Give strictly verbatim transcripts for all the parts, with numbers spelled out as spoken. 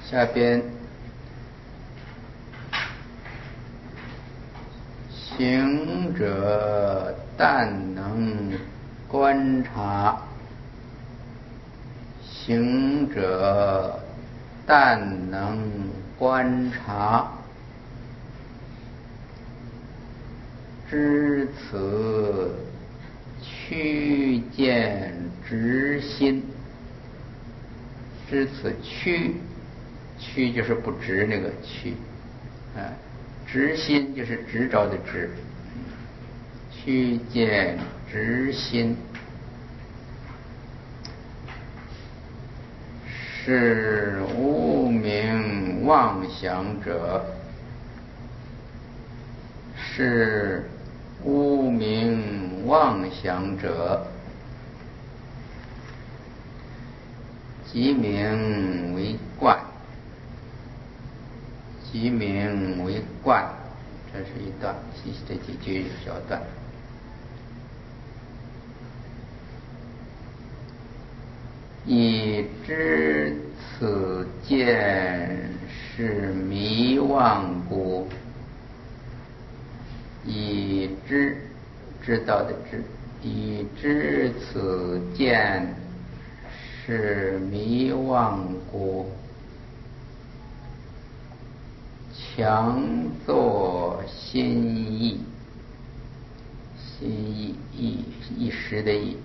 下边行者但能观察，行者但能观察，知此趋见直心。知此趋，趋就是不直那个趋，啊，直心就是执着的执，趋见直心，是无明妄想者，是无明妄想者，即名为观，即名为观。这是一段，这几句小段。已知此见是迷妄故，已知知道的知，已知此见是迷妄故，强作心意，心意一一时的意，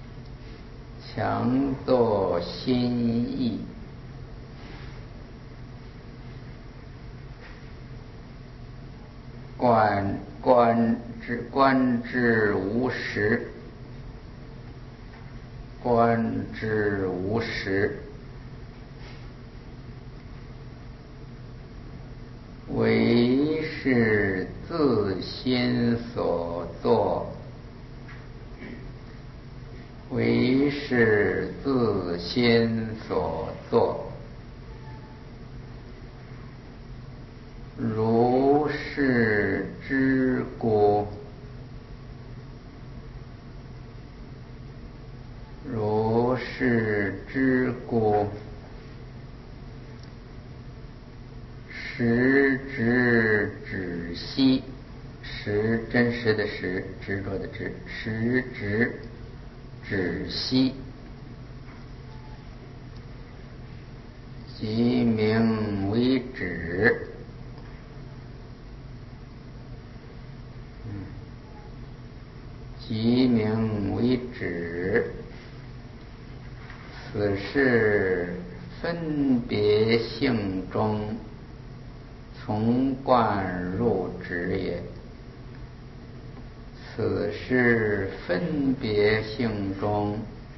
强作心意，观观之观之无实，观之无实，唯是自心所作，唯是自心所作，如是知故，如是知故，实执止息，实真实的实，执着的执，实执止息，即名为止。即名为止。此是分别性中从观入止也。此是分别性中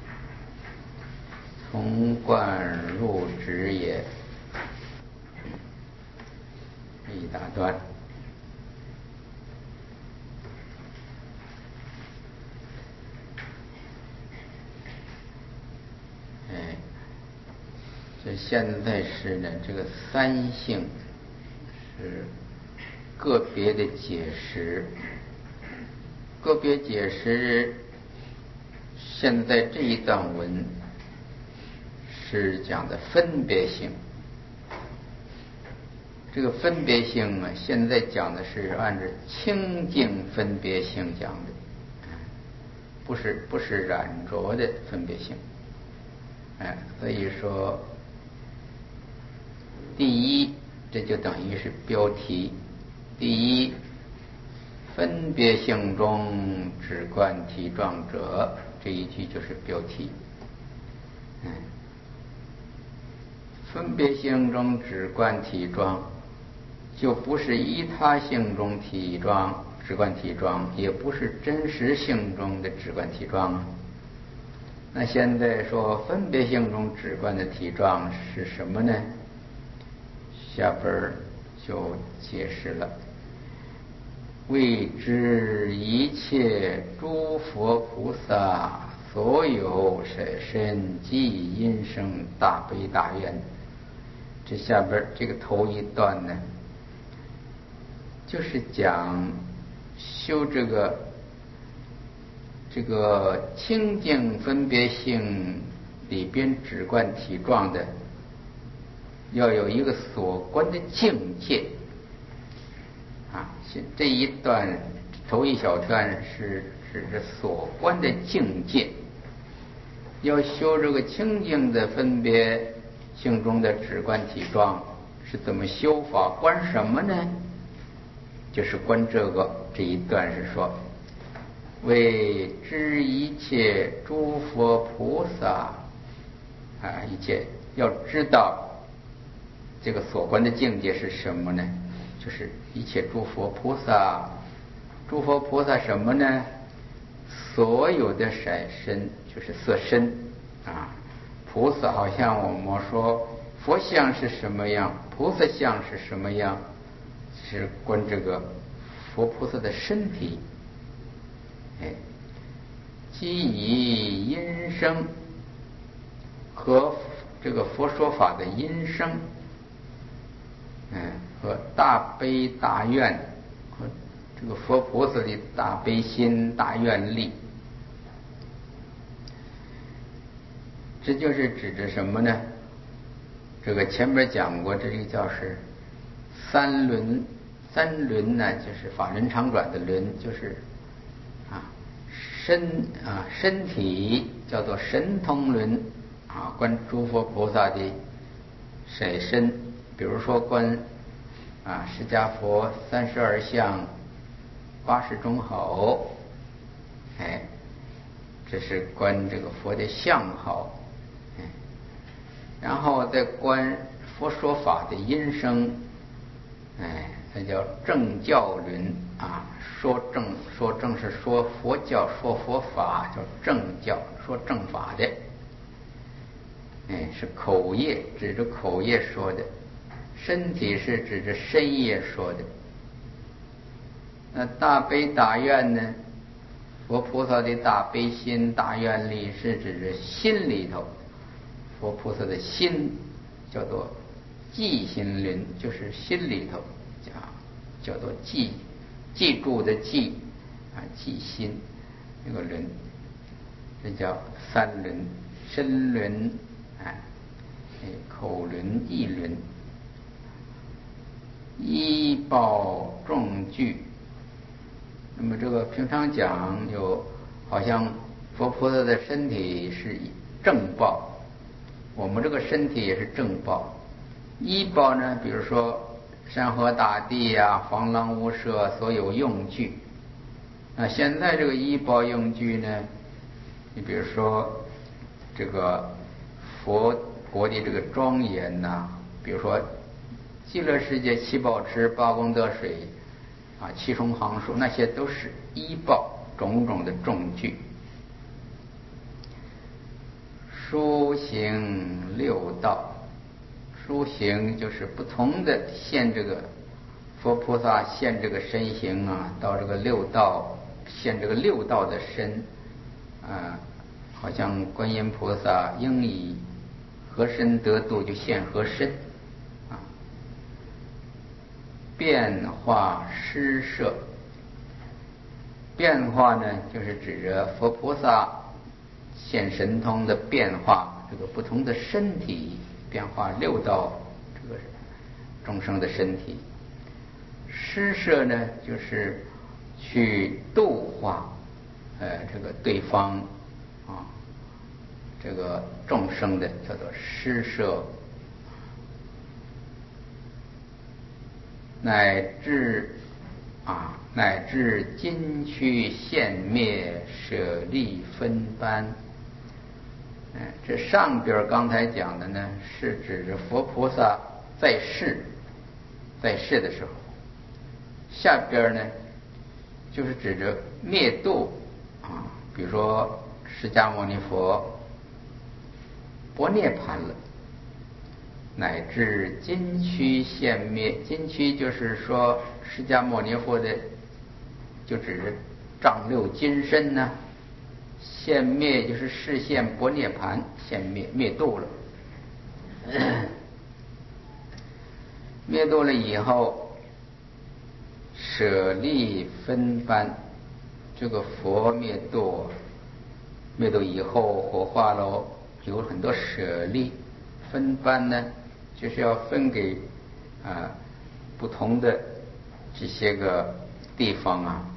从观入止也。一大段。哎，这现在是呢，这个三性是个别的解释，个别解释。现在这一段文是讲的分别性，这个分别性啊，现在讲的是按照清净分别性讲的，不是不是染着的分别性。哎，所以说，第一，这就等于是标题。第一，分别性中只观体状者，这一句就是标题。嗯，分别性中只观体状，就不是依他性中体状只观体状，也不是真实性中的只观体状。那现在说分别性中只观的体状是什么呢？下边就解释了。谓之一切诸佛菩萨所有甚深即因生大悲大愿。这下边这个头一段呢，就是讲修这个这个清净分别性里边只观体状的要有一个所观的境界啊。这一段头一小段是指着所观的境界，要修这个清净的分别性中的直观体状，是怎么修法？观什么呢？就是观这个。这一段是说，为知一切诸佛菩萨啊，一切要知道这个所观的境界是什么呢？就是一切诸佛菩萨。诸佛菩萨什么呢？所有的色身，就是色身啊。菩萨好像我们说佛像是什么样，菩萨像是什么样，是观这个佛菩萨的身体。哎，即以音声和这个佛说法的音声，嗯，和大悲大愿和这个佛菩萨的大悲心大愿力，这就是指着什么呢？这个前面讲过，这个叫是三轮。三轮呢，就是法轮常转的轮，就是啊身啊身体叫做神通轮啊，观诸佛菩萨的色身。比如说观啊释迦佛三十二相八十种好，哎，这是观这个佛的相好。哎，然后再观佛说法的音声，哎，这叫正教轮啊。说正说正是说佛教说佛法，叫正教，说正法的。哎，是口业，指着口业说的；身体是指着身业说的。那大悲大愿呢？佛菩萨的大悲心大愿力是指着心里头，佛菩萨的心叫做记心轮，就是心里头啊，叫做记，记住的记啊，记心那个轮，这叫三轮：身轮、哎，口轮、意轮。依报众具。那么这个平常讲，有好像佛菩萨的身体是正报，我们这个身体也是正报。依报呢，比如说山河大地呀、啊、房廊屋舍所有用具。那现在这个依报用具呢，你比如说这个佛国的这个庄严呐、啊，比如说极乐世界七宝池、八功德水啊、七重行树，那些都是依报种种的众具。书行六道，书行就是不同的现这个佛菩萨现这个身形啊，到这个六道现这个六道的身啊，好像观音菩萨应以何身得度就现何身啊。变化施设，变化呢，就是指着佛菩萨现神通的变化，这个不同的身体变化六道这个众生的身体。施设呢，就是去度化呃这个对方啊，这个众生的叫做施设。乃至啊，乃至今驱现灭舍利分班。嗯，这上边刚才讲的呢，是指着佛菩萨在世，在世的时候；下边呢，就是指着灭度啊，比如说释迦牟尼佛不涅盘了。乃至今驱现灭，今驱就是说释迦牟尼佛的，就指着丈六金身呢、啊。现灭就是示现不涅盘，现灭灭度了。灭度了以后，舍利分班，这个佛灭度，灭度以后火化喽，有很多舍利分班呢。 就是要分给啊不同的这些个地方啊，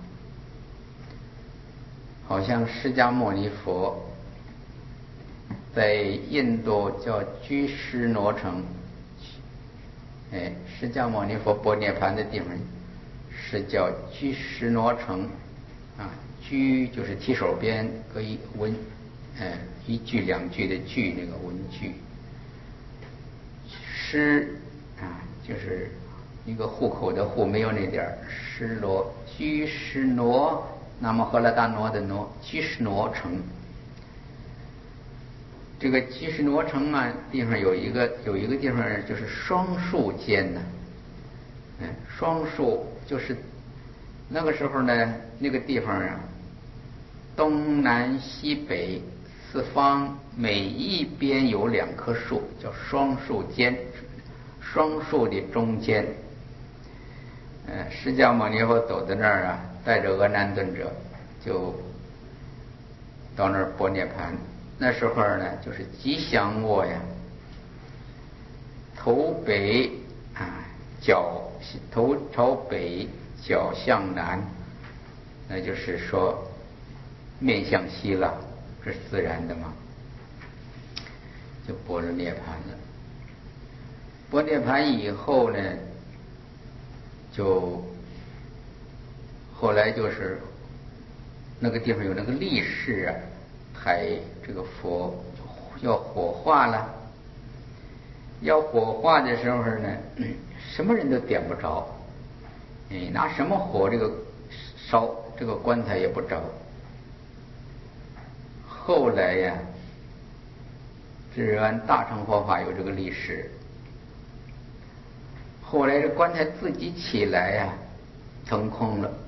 好像释迦牟尼佛在印度叫居士罗城，哎，释迦牟尼佛般涅盘的地方是叫居士罗城啊，居就是提手边可以文，哎，一句两句的句那个文句，施啊就是一个户口的户没有那点儿，施罗居士罗，那么荷拉达挪的挪，居士罗城。这个居士罗城啊，地方有一个有一个地方就是双树间呢，嗯，双树就是那个时候呢，那个地方啊，东南西北四方每一边有两棵树，叫双树间，双树的中间。呃，释迦牟尼佛走到那儿啊，带着阿难尊者就到那儿般涅盘。那时候呢，就是吉祥卧呀，头北啊，脚头朝北，脚向南，那就是说面向西了，这是自然的嘛，就般若涅盘了。般涅盘以后呢，就后来就是那个地方有那个力士啊，还这个佛要火化了，要火化的时候呢，什么人都点不着，哎，拿什么火这个烧这个棺材也不着。后来呀，是按大乘佛法有这个历史，后来这棺材自己起来呀，腾空了，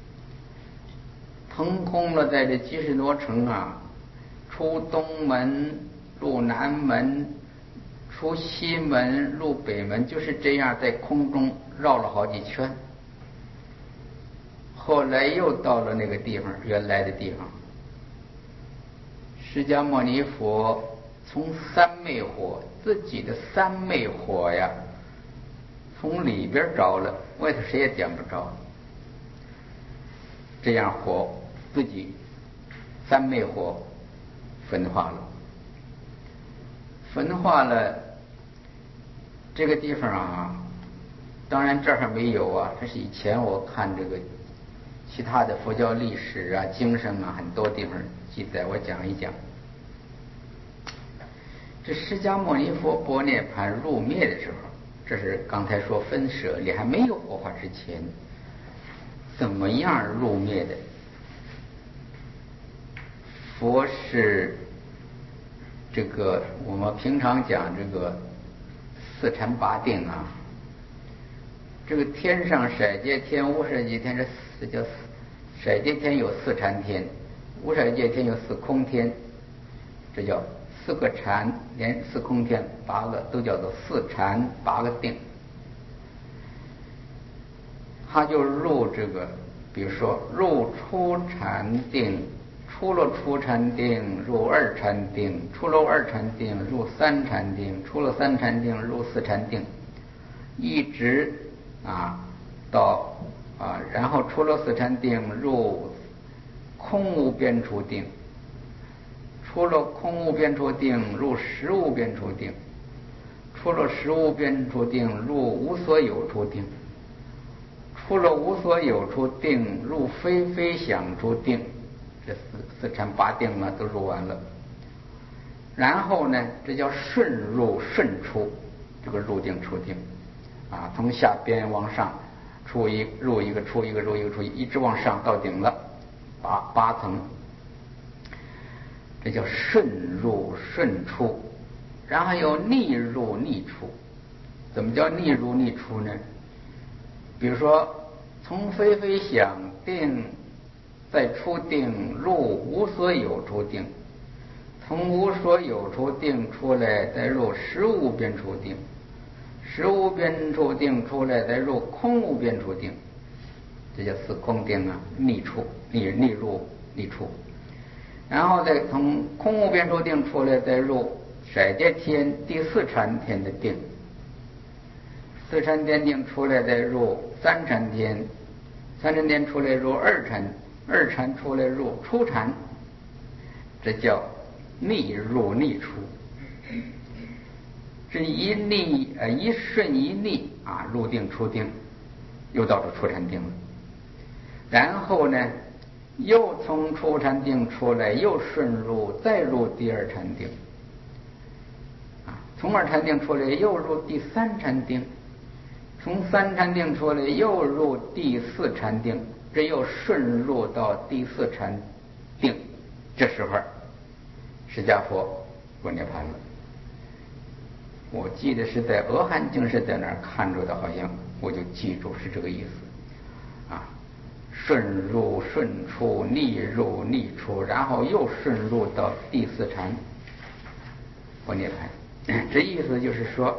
腾空了，在这居士罗城啊，出东门入南门，出西门入北门，就是这样在空中绕了好几圈。后来又到了那个地方，原来的地方。释迦牟尼佛从三昧火，自己的三昧火呀，从里边着了，外头谁也点不着。这样火自己三昧火焚化了，焚化了这个地方啊，当然这儿还没有啊，这是以前我看这个其他的佛教历史啊、经生啊，很多地方记载，我讲一讲。这释迦牟尼佛般涅盘入灭的时候，这是刚才说分舍利还没有火化之前，怎么样入灭的？佛是这个我们平常讲这个四禅八定啊，这个天上色界天、无色界天，这四叫色界天有四禅天，无色界天有四空天，这叫四个禅，连四空天八个都叫做四禅八个定。他就入这个，比如说入初禅定，出了初禅定入二禅定，出了二禅定入三禅定，出了三禅定入四禅定，一直啊到啊，然后出了四禅定入空无边处定，出了空无边处定入实无边处定，出了实无边处定入无所有处定，出了无所有处定入非非想处定，这四四禅八定呢都入完了。然后呢，这叫顺入顺出，这个入定出定啊，从下边往上出一入一个出一个入一个出一直往上到顶了，八八层，这叫顺入顺出。然后有逆入逆出。怎么叫逆入逆出呢？比如说从非非想定再出定入无所有处定，从无所有处定出来再入实无边处定，实无边处定出来再入空无边处定，这叫四空定啊，逆出逆逆入逆出。然后再从空无边处定出来再入色界天第四禅天的定， 四禅奠定出来再入三禅天，三禅天出来入二禅，二禅出来入初禅，这叫逆入逆出。这一逆呃一顺一逆啊，入定出定，又到了初禅定了。然后呢，又从初禅定出来，又顺入，再入第二禅定。啊，从二禅定出来，又入第三禅定，从三禅定出来，又入第四禅定，这又顺入到第四禅定。这时候，释迦佛入涅槃了。我记得是在《阿含经》是在那儿看着的，好像我就记住是这个意思啊，顺入顺出，逆入逆出，然后又顺入到第四禅佛涅槃。这意思就是说，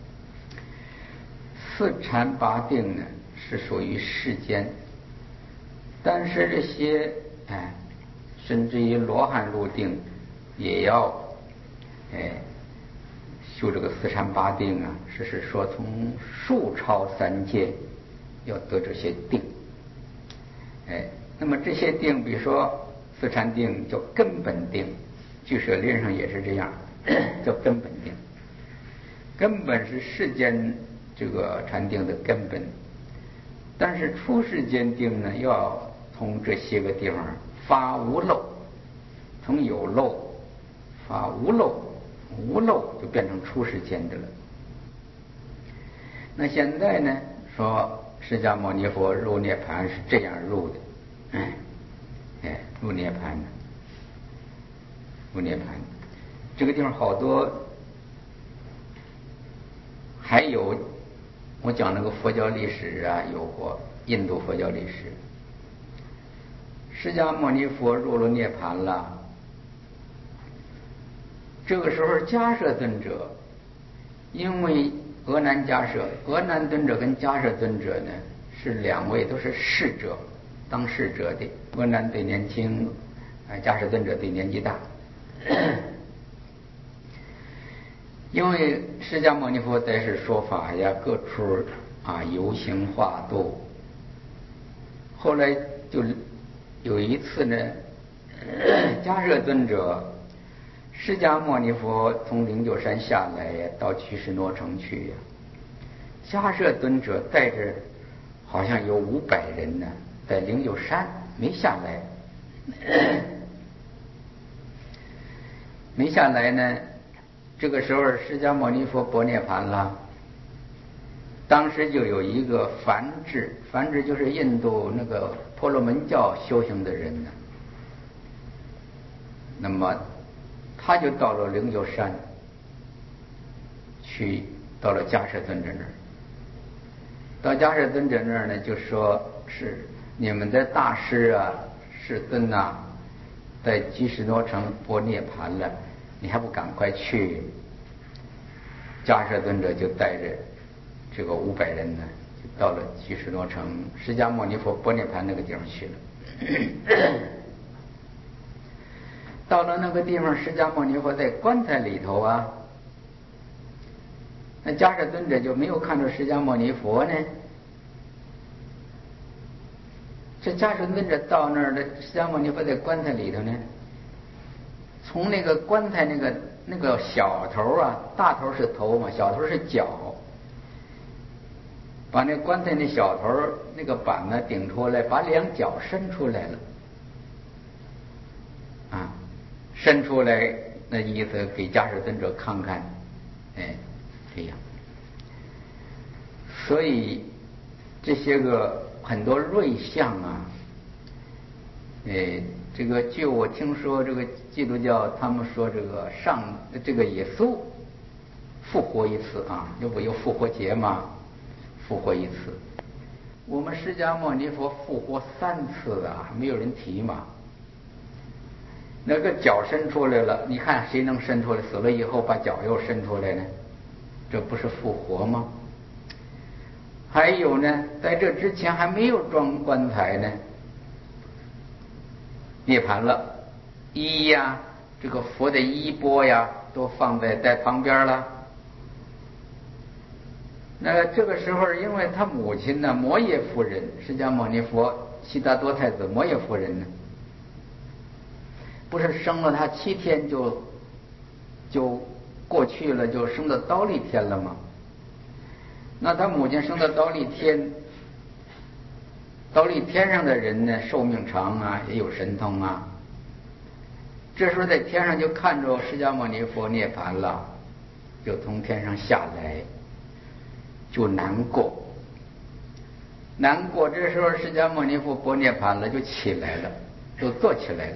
四禅八定呢是属于世间，但是这些哎，甚至于罗汉入定也要哎修这个四禅八定啊，是是说从数超三界要得这些定。哎，那么这些定，比如说四禅定叫根本定，俱舍论上也是这样，叫根本定。根本是世间这个禅定的根本，但是出世间定呢，要从这些个地方发无漏，从有漏发无漏。无漏就变成出世间的了。那现在呢，说释迦牟尼佛入涅槃是这样入的，哎，哎，入涅槃的，入涅槃。这个地方好多，还有我讲那个佛教历史啊，有过印度佛教历史。释迦牟尼佛入了涅槃了。这个时候迦摄尊者，因为阿难迦摄，阿难尊者跟迦摄尊者呢是两位都是侍者，当侍者的。阿难最年轻，迦摄尊者最年纪大。因为释迦牟尼佛在世说法呀，各处啊游行化度。后来就有一次呢，迦摄尊者。释迦牟尼佛从灵鹫山下来呀，到拘尸罗城去呀。迦摄尊者带着好像有五百人呢，在灵鹫山没下来，没下来呢。这个时候释迦牟尼佛薄涅槃了。当时就有一个梵志，梵志就是印度那个婆罗门教修行的人呢。那么他就到了灵鹫山去，到了迦摄尊者那儿。到迦摄尊者那儿呢，就说是你们的大师啊，世尊呐，在拘尸罗城薄涅槃了，你还不赶快去？迦摄尊者就带着这个五百人呢，就到了拘尸罗城释迦牟尼佛薄涅槃那个地方去了。到了那个地方，释迦牟尼佛在棺材里头啊，那迦摄尊者就没有看到释迦牟尼佛呢。这迦摄尊者到那儿的，释迦牟尼佛在棺材里头呢，从那个棺材那个那个小头啊，大头是头嘛，小头是脚，把那棺材那小头那个板呢顶出来，把两脚伸出来了，啊。伸出来，那意思给迦摄尊者看看，哎，这样。所以这些个很多瑞相啊，哎，这个据我听说，这个基督教他们说这个上这个耶稣复活一次啊，这不有复活节吗？复活一次。我们释迦牟尼佛复活三次啊，没有人提嘛。那个脚伸出来了，你看谁能伸出来？死了以后把脚又伸出来呢？这不是复活吗？还有呢，在这之前还没有装棺材呢，涅槃了，衣呀，这个佛的衣钵呀，都放在在旁边了。 那这个时候，因为他母亲呢，摩耶夫人，释迦牟尼佛悉达多太子摩耶夫人呢，不是生了他七天就就过去了，就升到忉利天了吗？那他母亲升到忉利天，忉利天上的人呢，寿命长啊，也有神通啊。这时候在天上就看着释迦牟尼佛涅槃了，就从天上下来，就难过，难过。这时候释迦牟尼佛不涅槃了，就起来了，就坐起来了，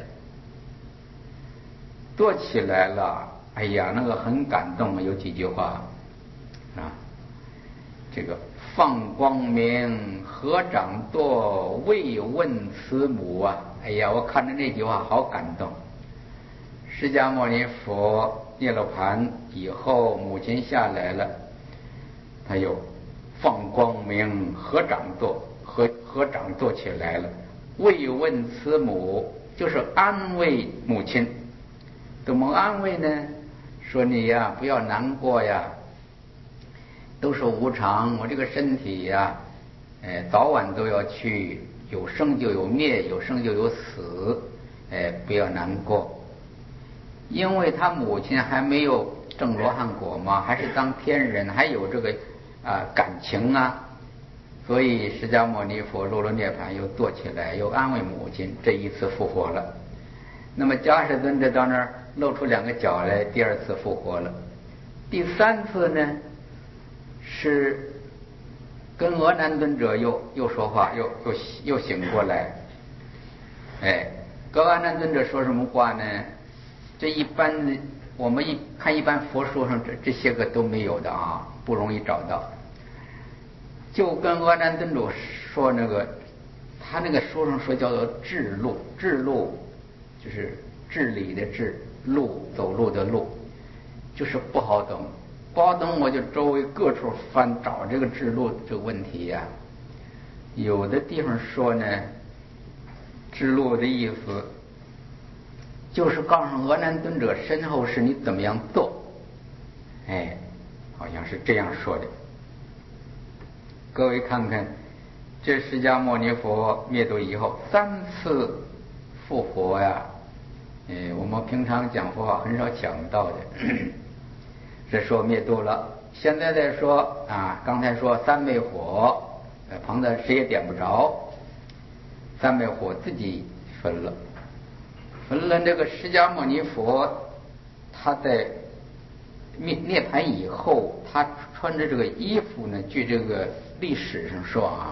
坐起来了。哎呀，那个很感动，有几句话啊，这个放光明，合掌舵，慰问慈母啊！哎呀，我看着那句话好感动。释迦牟尼佛涅了盘以后，母亲下来了，他又放光明，合掌舵，合合掌坐起来了，慰问慈母，就是安慰母亲。怎么安慰呢？说你呀，不要难过呀，都是无常，我这个身体呀，哎，早晚都要去，有生就有灭，有生就有死，哎，不要难过。因为他母亲还没有证罗汉果嘛，还是当天人，还有这个啊感情啊，所以释迦牟尼佛入了涅槃，又坐起来，又安慰母亲，这一次复活了。那么迦叶尊者到那儿露出两个脚来，第二次复活了。第三次呢，是跟阿难尊者又又说话，又又又醒过来。哎，跟阿难尊者说什么话呢？这一般我们一看一般佛书上这这些个都没有的啊，不容易找到。就跟阿难尊者说那个，他那个书上说叫做智路，智路就是治理的治，路走路的路，就是不好懂。不好懂，我就周围各处翻找这个智路这个问题呀、啊。有的地方说呢，智路的意思就是告诉阿难尊者身后事你怎么样做，哎，好像是这样说的。各位看看，这释迦牟尼佛灭度以后三次复活呀，哎，我们平常讲佛法很少讲到的。这说灭度了，现在再说啊，刚才说三昧火，呃，旁的谁也点不着，三昧火自己焚了。焚了这个释迦牟尼佛，他在涅涅槃以后，他穿着这个衣服呢，据这个历史上说啊，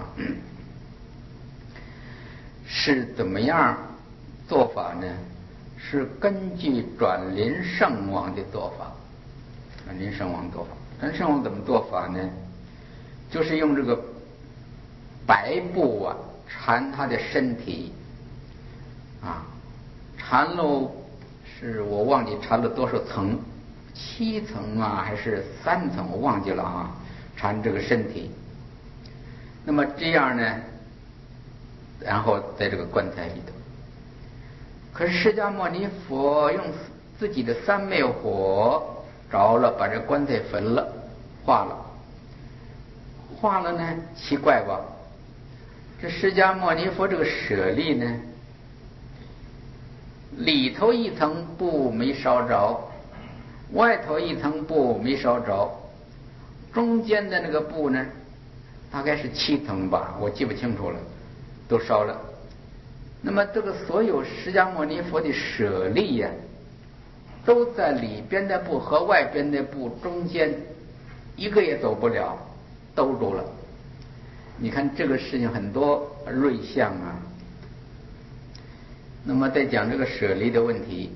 是怎么样做法呢？是根据转临圣王的做法。转临圣王做法，转临圣王怎么做法呢？就是用这个白布啊缠他的身体啊。缠了是我忘记缠了多少层，七层啊还是三层我忘记了啊，缠这个身体。那么这样呢，然后在这个棺材里头。可是释迦牟尼佛用自己的三昧火着了，把这棺材焚了，化了。化了呢，奇怪吧？这释迦牟尼佛这个舍利呢，里头一层布没烧着，外头一层布没烧着，中间的那个布呢，大概是七层吧，我记不清楚了，都烧了。那么这个所有释迦牟尼佛的舍利呀、啊，都在里边的布和外边的布中间，一个也走不了，兜住了。你看这个事情很多瑞相啊。那么再讲这个舍利的问题，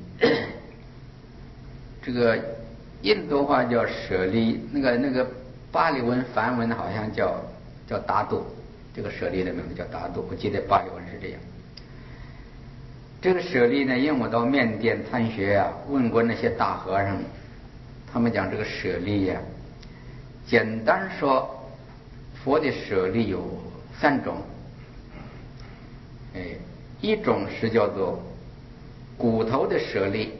这个印度话叫舍利，那个那个巴利文梵文好像叫叫达度，这个舍利的名字叫达度，我记得巴利文是这样。这个舍利呢，因为我到缅甸参学啊，问过那些大和尚，他们讲这个舍利呀、啊，简单说，佛的舍利有三种，哎。一种是叫做骨头的舍利，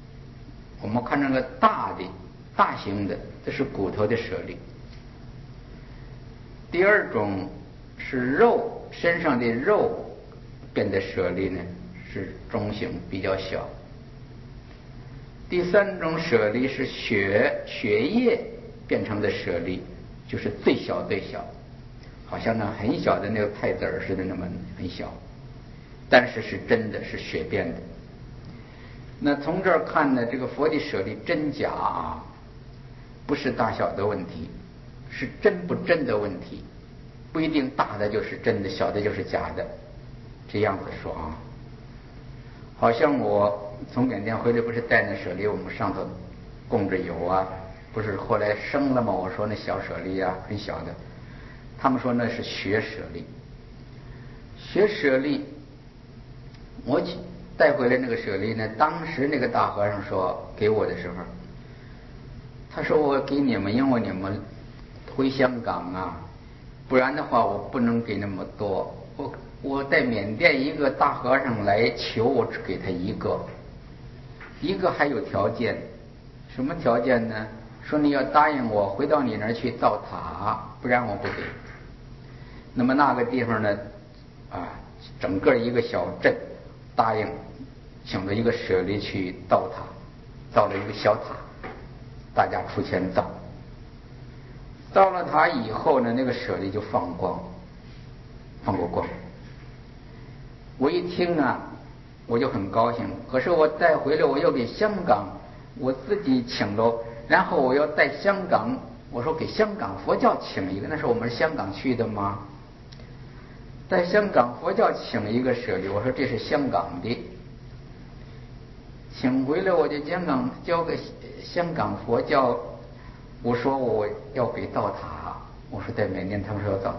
我们看那个大的大型的，这是骨头的舍利。 第二种是肉，身上的肉变得舍利呢，是中型比较小。第三种舍利是血血液变成的舍利，就是最小最小，好像那很小的那个太子儿似的那么很小，但是是真的是血变的。那从这儿看呢，这个佛的舍利真假啊，不是大小的问题，是真不真的问题，不一定大的就是真的，小的就是假的，这样子说啊。好像我从缅甸回来，不是带那舍利，我们上头供着油啊，不是后来生了吗？我说那小舍利啊，很小的，他们说那是血舍利。血舍利，我带回来那个舍利呢，当时那个大和尚说给我的时候，他说我给你们，因为你们回香港啊，不然的话我不能给那么多。我我带缅甸一个大和尚来求，我只给他一个，一个还有条件，什么条件呢？说你要答应我回到你那儿去造塔，不然我不给。那么那个地方呢，啊，整个一个小镇答应请了一个舍利去造塔，造了一个小塔，大家出钱造。造了塔以后呢，那个舍利就放光，放过光。我一听啊，我就很高兴。可是我带回来，我要给香港，我自己请喽，然后我要带香港，我说给香港佛教请一个，那是我们香港去的吗？在香港佛教请一个舍利，我说这是香港的，请回来我就香港交给香港佛教，我说我要给造塔，我说在缅甸他们说要造塔，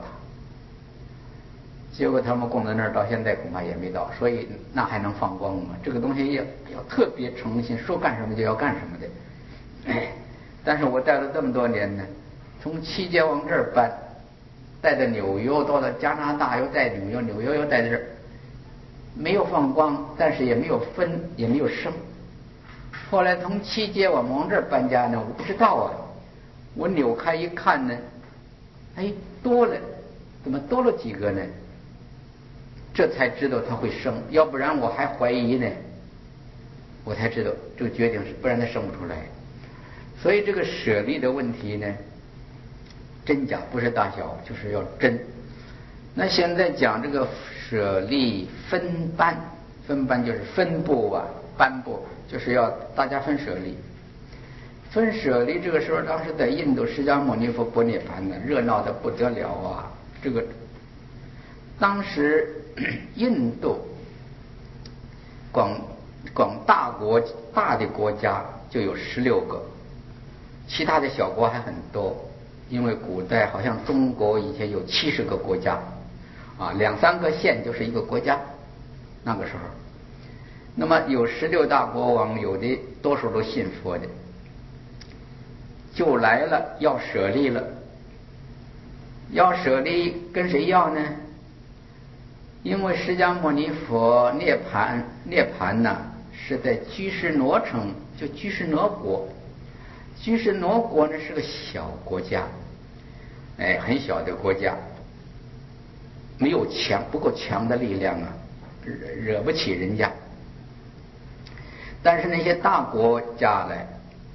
结果他们供在那儿，到现在恐怕也没到，所以那还能放光吗？这个东西要要特别诚心，说干什么就要干什么的。哎，但是我带了这么多年呢，从七街往这儿搬，带到纽约，到了加拿大又带纽约，纽约又带在这儿，没有放光，但是也没有分，也没有生。后来从七街我们往这儿搬家呢，我不知道啊，我扭开一看呢，哎，多了，怎么多了几个呢？这才知道它会生，要不然我还怀疑呢。我才知道这个决定是，不然它生不出来。所以这个舍利的问题呢，真假不是大小，就是要真。那现在讲这个舍利分班，分班就是分布啊，班布就是要大家分舍利。分舍利这个时候，当时在印度释迦牟尼佛般涅盘呢，热闹的不得了啊！这个当时印度广广大国大的国家就有十六个，其他的小国还很多。因为古代好像中国以前有七十个国家，啊，两三个县就是一个国家。那个时候，那么有十六大国王，有的多数都信佛的，就来了要舍利了。要舍利跟谁要呢？因为释迦牟尼佛涅盘涅盘呢是在居士罗城，就居士罗国。居士罗国呢是个小国家，哎，很小的国家，没有强不够强的力量啊，惹惹不起人家。但是那些大国家来，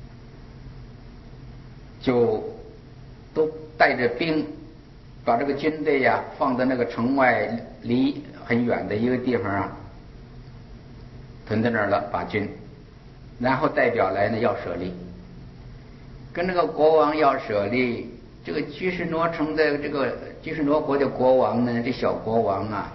就都带着兵，把这个军队呀、啊、放在那个城外离很远的一个地方啊，屯在那儿了，把军，然后代表来呢要舍利，跟那个国王要舍利。这个居士罗城的这个居士罗国的国王呢，这小国王啊，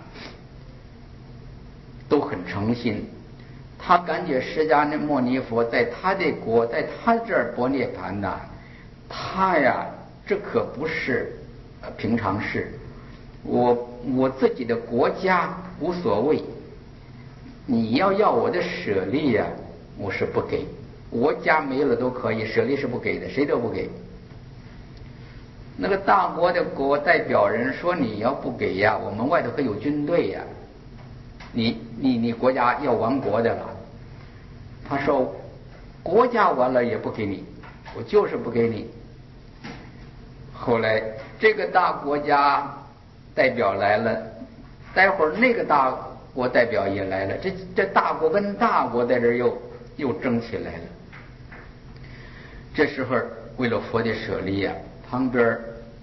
都很诚心，他感觉释迦牟尼佛在他的国，在他这儿般涅盘呐，他呀，这可不是平常事。我我自己的国家无所谓，你要要我的舍利呀、啊，我是不给。国家没了都可以，舍利是不给的，谁都不给。那个大国的国代表人说：“你要不给呀，我们外头可有军队呀，你你你国家要亡国的了。”他说：“国家完了也不给你，我就是不给你。” 后来这个大国家代表来了，待会儿那个大国代表也来了，这这大国跟大国在这又又争起来了。这时候为了佛的舍利呀、啊，旁边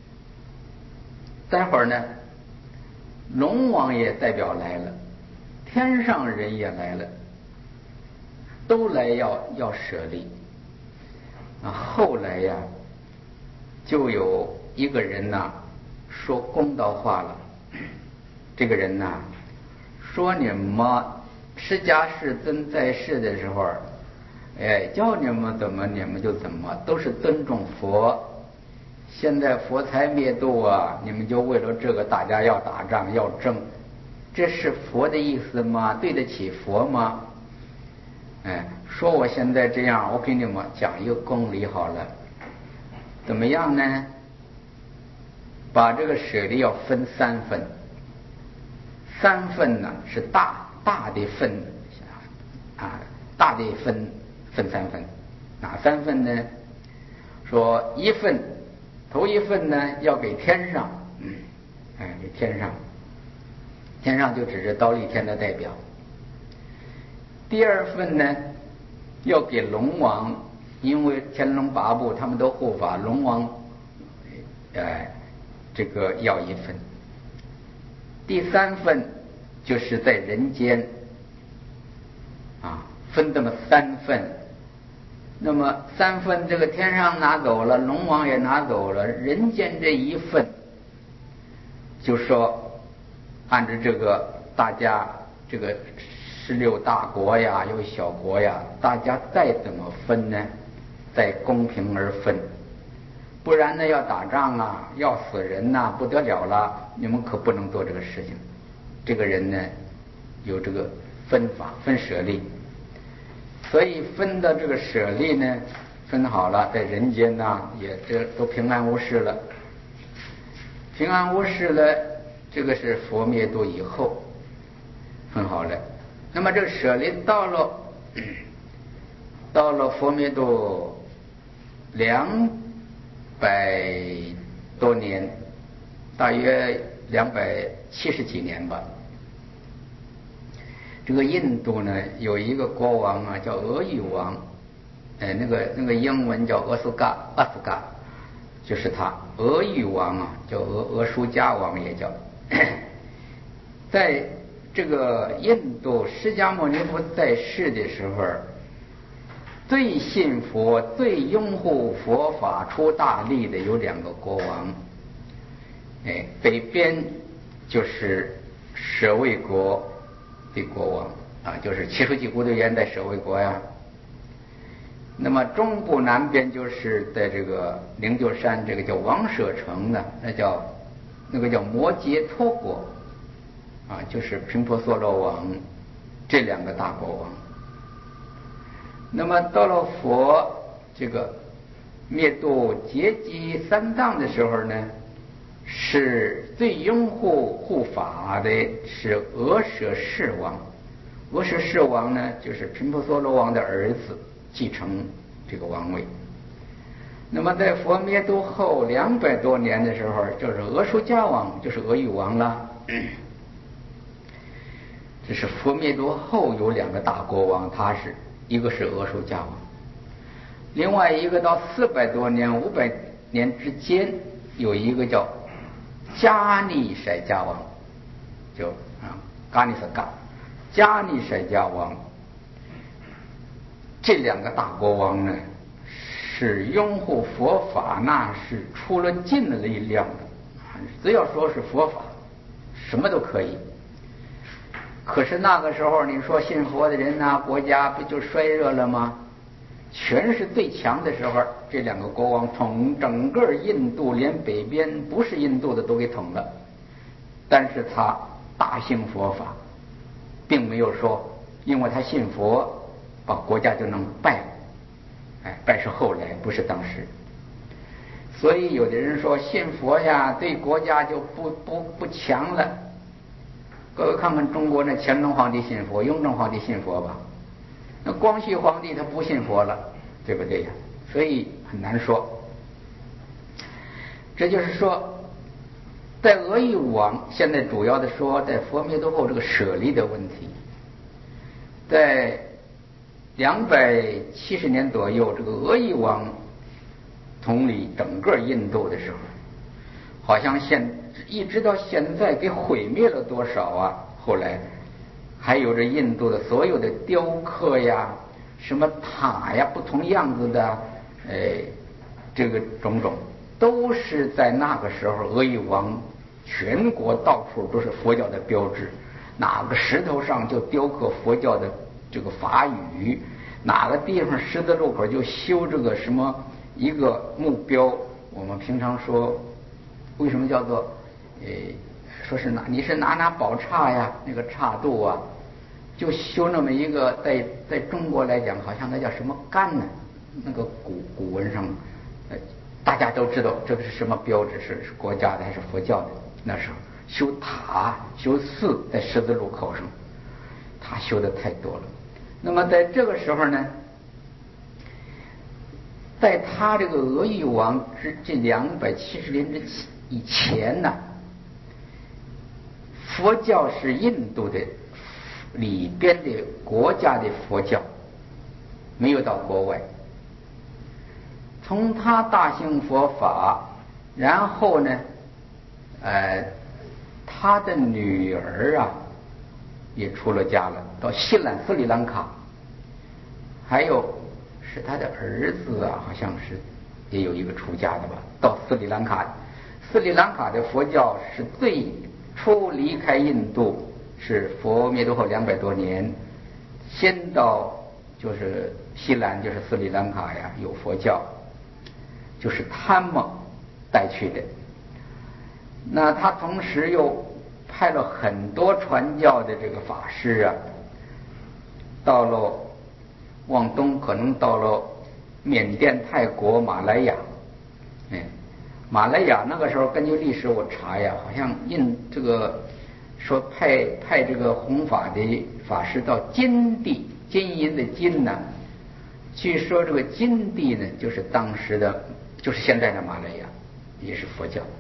待会儿呢，龙王爷代表来了，天上人也来了，都来要要舍利啊。后来呀、啊，就有一个人呐、啊、说公道话了。这个人呐、啊、说你们释迦世尊在世的时候，哎，叫你们怎么你们就怎么，都是尊重佛。现在佛才灭度啊，你们就为了这个大家要打仗要争，这是佛的意思吗？对得起佛吗？哎，说我现在这样，我给你们讲一个公理好了，怎么样呢？把这个舍利要分三份，三份呢是大大的分啊，大的分分三份，哪三份呢？说一份，头一份呢要给天上，嗯，哎，给天上，天上就指着忉利天的代表。第二份呢要给龙王，因为天龙八部他们都护法，龙王，哎，这个要一份。第三份就是在人间，啊，分这么三份。那么三份这个天上拿走了，龙王也拿走了，人间这一份，就说按照这个大家这个十六大国呀，有小国呀，大家再怎么分呢？再公平而分，不然呢要打仗啊，要死人呐、啊，不得了了，你们可不能做这个事情。这个人呢有这个分法，分舍利。所以分的这个舍利呢，分好了，在人间呢也这都平安无事了。平安无事了，这个是佛灭度以后分好了。那么这个舍利到了到了佛灭度两百多年，大约两百七十几年吧。这个印度呢有一个国王啊，叫俄语王，哎，那个那个英文叫俄苏嘎，阿苏嘎，就是他。俄语王啊，叫俄俄舒迦王也叫。在这个印度释迦牟尼佛在世的时候，最信佛、最拥护佛法、出大力的有两个国王。哎，北边就是舍卫国的国王啊，就是七书记孤独园在舍卫国呀。那么中部南边就是在这个灵鹫山，这个叫王舍城的，那叫那个叫摩羯陀国啊，就是频婆娑罗王这两个大国王。那么到了佛这个灭度劫机三藏的时候呢，是最拥护护法的是阿舍世王。阿舍世王呢，就是频婆娑罗王的儿子，继承这个王位。那么在佛灭度后两百多年的时候，就是阿舒迦王，就是俄语王了。这是佛灭度后有两个大国王，他是一个是阿舒迦王，另外一个到四百多年、五百年之间有一个叫迦尼塞迦王，就啊迦尼塞嘎，迦尼塞迦王。这两个大国王呢，是拥护佛法，那是出了尽的力量的，只要说是佛法，什么都可以。可是那个时候，你说信佛的人呐、啊，国家不就衰弱了吗？全是最强的时候，这两个国王统整个印度，连北边不是印度的都给统了。但是他大兴佛法，并没有说因为他信佛把国家就能败，哎，败是后来，不是当时。所以有的人说信佛呀，对国家就不不不强了。各位看看中国那乾隆皇帝信佛，雍正皇帝信佛吧？那光绪皇帝他不信佛了，对不对呀？所以很难说。 这就是说，在阿育王现在主要的说，在佛灭度后这个舍利的问题，在两百七十年左右，这个阿育王统理整个印度的时候，好像现一直到现在给毁灭了多少啊？后来还有着印度的所有的雕刻呀、什么塔呀、不同样子的，呃，这个种种，都是在那个时候阿育王全国到处都是佛教的标志，哪个石头上就雕刻佛教的这个法语，哪个地方十字路口就修这个什么一个目标。我们平常说，为什么叫做呃，说是哪你是哪哪宝刹呀，那个刹度啊，就修那么一个，在在中国来讲，好像那叫什么干呢？那个古古文上，呃，大家都知道这个是什么标志，是是国家的还是佛教的？那时候修塔修寺在十字路口上，他修的太多了。那么在这个时候呢，在他这个阿育王之这两百七十年之以前呢，佛教是印度的里边的国家的佛教，没有到国外。从他大兴佛法，然后呢，呃，他的女儿啊也出了家了，到西兰斯里兰卡，还有是他的儿子啊，好像是也有一个出家的吧，到斯里兰卡。斯里兰卡的佛教是最初离开印度，是佛灭度后两百多年，先到就是西兰，就是斯里兰卡呀，有佛教，就是他们带去的。那他同时又派了很多传教的这个法师啊，到了往东，可能到了缅甸、泰国、马来亚。哎，马来亚那个时候根据历史我查呀，好像印这个说派派这个弘法的法师到金地，金银的金呢，据说这个金地呢，就是当时的，就是现在的马来亚，也是佛教。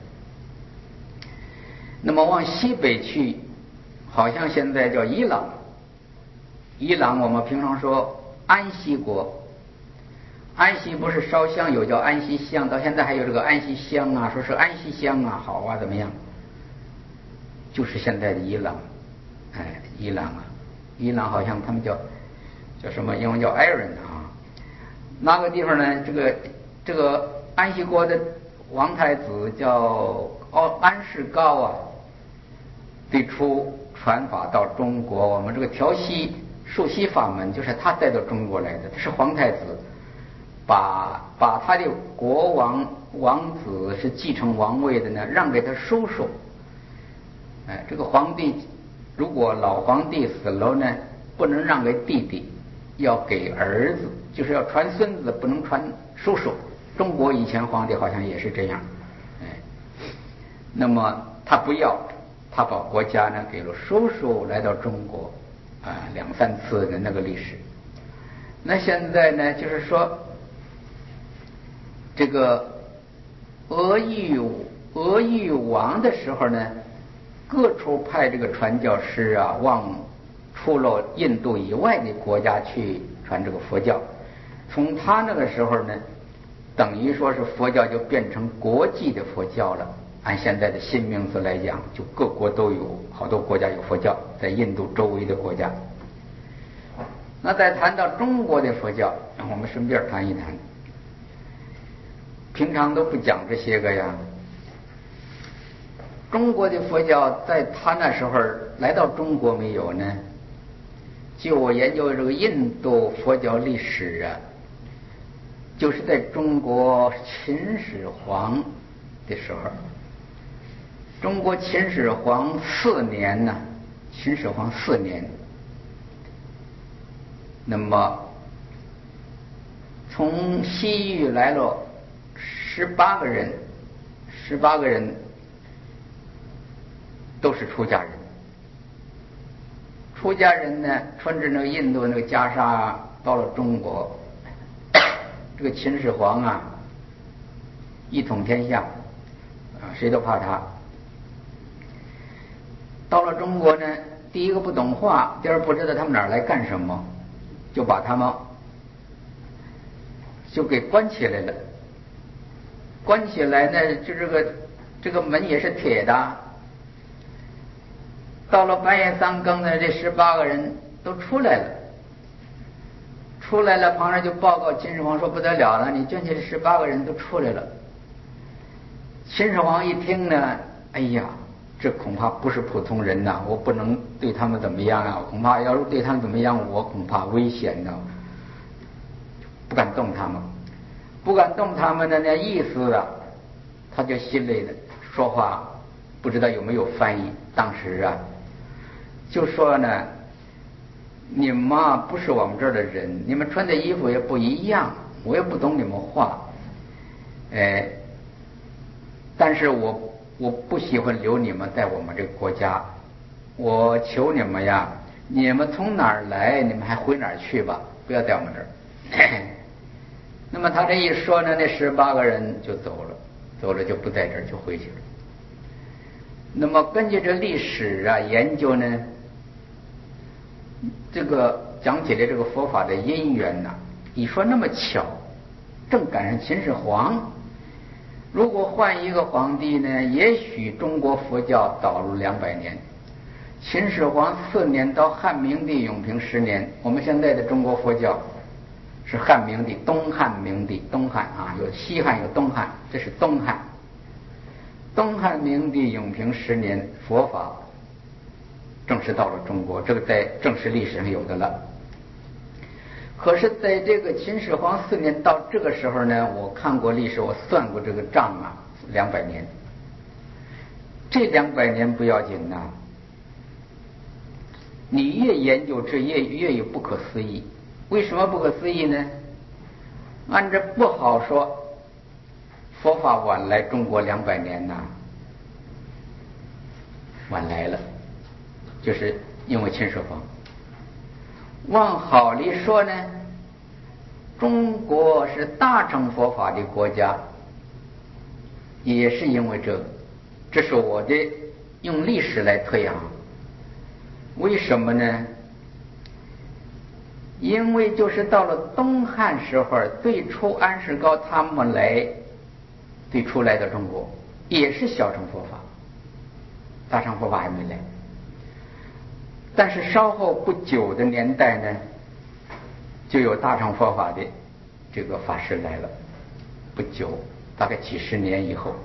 那么往西北去，好像现在叫伊朗。伊朗我们平常说安息国，安息不是烧香有叫安息香，到现在还有这个安息香啊，说是安息香啊好啊怎么样，就是现在的伊朗。哎，伊朗啊，伊朗好像他们叫叫什么英文叫 Iran 啊，那个地方呢，这个这个安息国的王太子叫奥安世高啊，最初传法到中国，我们这个调息述息法门就是他带到中国来的，他是皇太子，把把他的国王王子是继承王位的呢，让给他叔叔。哎，这个皇帝如果老皇帝死了呢，不能让给弟弟，要给儿子，就是要传孙子，不能传叔叔。中国以前皇帝好像也是这样。哎，那么他不要，他把国家呢给了叔叔，来到中国啊，两三次的那个历史。那现在呢，就是说这个阿育阿育王的时候呢，各处派这个传教士啊，往除了印度以外的国家去传这个佛教。从他那个时候呢，等于说是佛教就变成国际的佛教了。按现在的新名词来讲，就各国都有，好多国家有佛教，在印度周围的国家。那再谈到中国的佛教，让我们顺便谈一谈。平常都不讲这些个呀。中国的佛教在他那时候来到中国没有呢？就我研究这个印度佛教历史啊，就是在中国秦始皇的时候。中国秦始皇四年呢，秦始皇四年，那么从西域来了十八个人，十八个人都是出家人。出家人呢，穿着那个印度那个袈裟到了中国，这个秦始皇啊，一统天下， 谁都怕他。到了中国呢，第一个不懂话，第二不知道他们哪儿来干什么，就把他们就给关起来了。关起来呢，就这个这个门也是铁的。到了半夜三更呢，这十八个人都出来了。出来了，旁人就报告秦始皇说：“不得了了，你捐起这十八个人都出来了。”秦始皇一听呢，哎呀，这恐怕不是普通人呐，我不能对他们怎么样啊！恐怕要是对他们怎么样，我恐怕危险呢，不敢动他们，不敢动他们的那意思啊，他就心里的说话，不知道有没有翻译。当时啊，就说呢，你们啊不是我们这儿的人，你们穿的衣服也不一样，我也不懂你们话，哎，但是我我不喜欢留你们在我们这个国家，我求你们呀，你们从哪儿来，你们还回哪儿去吧，不要在我们这儿。那么他这一说呢，那十八个人就走了，走了就不在这儿，就回去了。那么根据这历史啊研究呢，这个讲起来这个佛法的因缘呐、啊，你说那么巧，正赶上秦始皇。如果换一个皇帝呢，也许中国佛教早了两百年。秦始皇四年到汉明帝永平十年，我们现在的中国佛教是汉明帝，东汉明帝，东汉啊，有西汉有东汉，这是东汉。东汉明帝永平十年，佛法正式到了中国，这个在正史历史上有的了。可是在这个秦始皇四年到这个时候呢，我看过历史，我算过这个账啊，两百年。这两百年不要紧呐、啊，你越研究这越越有不可思议。为什么不可思议呢？按照不好说，佛法晚来中国两百年呐、啊，晚来了，就是因为秦始皇。往好里说呢，中国是大乘佛法的国家，也是因为这个，这是我的用历史来推啊。为什么呢？因为就是到了东汉时候，最初安世高他们来，最初来到中国也是小乘佛法，大乘佛法还没来。但是稍后不久的年代呢，就有大乘佛法的这个法师来了，不久，大概几十年以后。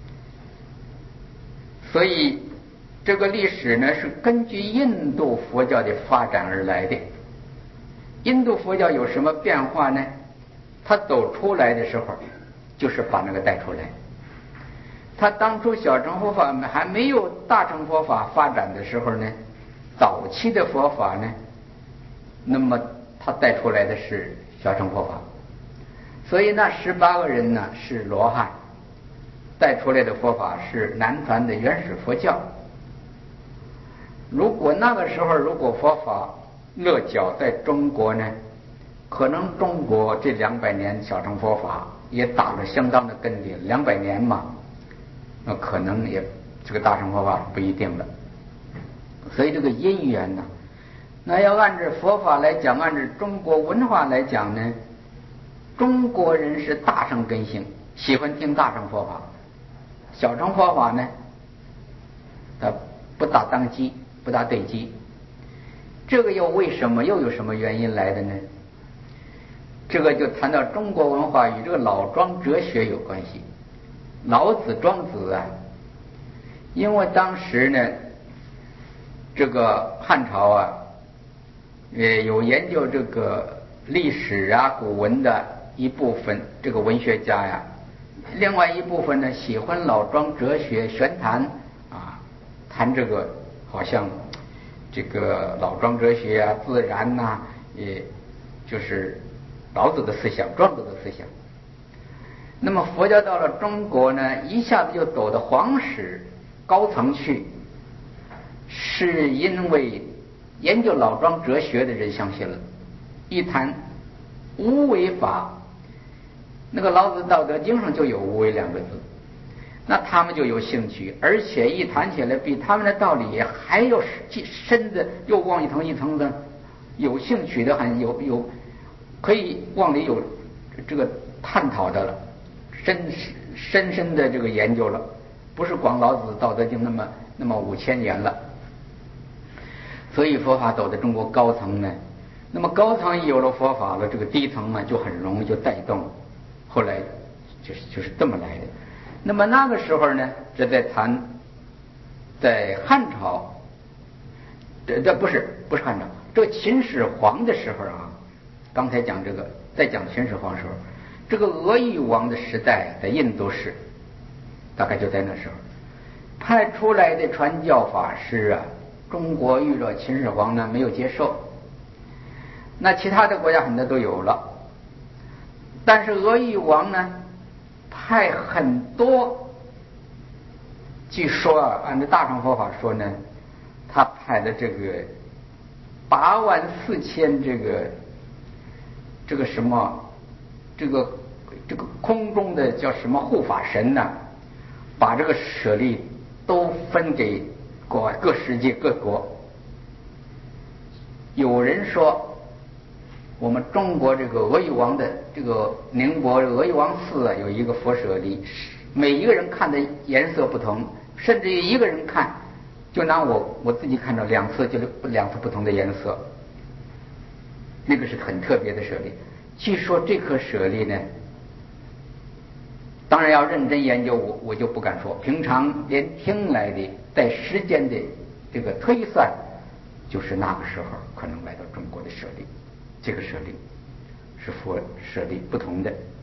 所以这个历史呢是根据印度佛教的发展而来的。印度佛教有什么变化呢？他走出来的时候，就是把那个带出来。他当初小乘佛法还没有大乘佛法发展的时候呢，早期的佛法呢，那么他带出来的是小乘佛法，所以那十八个人呢是罗汉，带出来的佛法是南传的原始佛教。如果那个时候如果佛法落脚在中国呢，可能中国这两百年小乘佛法也打了相当的根底，两百年嘛，那可能也这个大乘佛法不一定了。所以这个因缘呢、啊，那要按照佛法来讲，按照中国文化来讲呢，中国人是大乘根性，喜欢听大乘佛法，小乘佛法呢，它不大当机，不大对机。这个又为什么又有什么原因来的呢？这个就谈到中国文化与这个老庄哲学有关系。老子庄子啊，因为当时呢，这个汉朝啊，也有研究这个历史啊古文的一部分这个文学家呀，另外一部分呢喜欢老庄哲学玄谈啊，谈这个好像这个老庄哲学啊自然呐、啊，也就是老子的思想，庄子的思想。那么佛教到了中国呢，一下子就走到皇室高层去，是因为研究老庄哲学的人相信了，一谈无为法，那个老子道德经上就有无为两个字， 那他们就有兴趣，而且一谈起来比他们的道理还要深的，又往一层一层的，有兴趣的，很有有可以往里有这个探讨的了，深深深的这个研究了，不是光老子《道德经》那么那么五千年了。所以佛法走的中国高层呢，那么高层有了佛法了，这个低层呢就很容易就带动，后来就是就是这么来的。那么那个时候呢，这在谈，在汉朝，这这不是不是汉朝，这个秦始皇的时候啊，刚才讲这个，在讲秦始皇的时候，这个俄豫王的时代在印度时，大概就在那时候，派出来的传教法师啊，中国遇到秦始皇呢没有接受，那其他的国家很多都有了，但是俄豫王呢派很多，据说啊，按照大乘佛法说呢，他派的这个八万四千这个这个什么这个这个空中的叫什么护法神呢，把这个舍利都分给国外各世界各国。有人说我们中国这个俄豫王的这个宁波俄豫王寺啊，有一个佛舍利，每一个人看的颜色不同，甚至于一个人看，就拿我我自己看到两次就两次不同的颜色，那个是很特别的舍利。据说这颗舍利呢，当然要认真研究，我我就不敢说，平常连听来的在时间的这个推算，就是那个时候可能来到中国的舍利。这个舍利是佛舍利不同的。